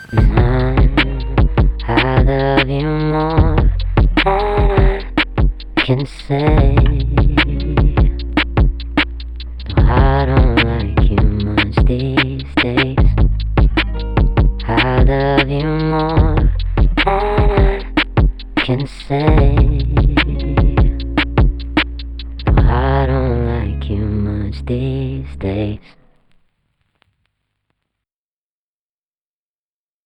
I love you more than I can say. No, I don't like you much these days. I love you more than I can say. No, I don't like you much these days.